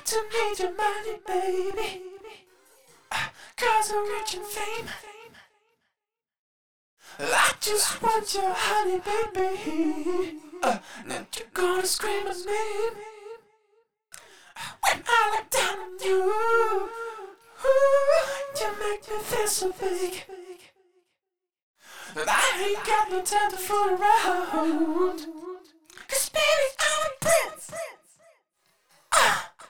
to need your money, baby. Cause I'm rich and fame. I just want your honey, baby. Now you're gonna scream at me when I look down on you. You make me feel so big that I ain't got no time to fool around. Cause baby, I'm a prince.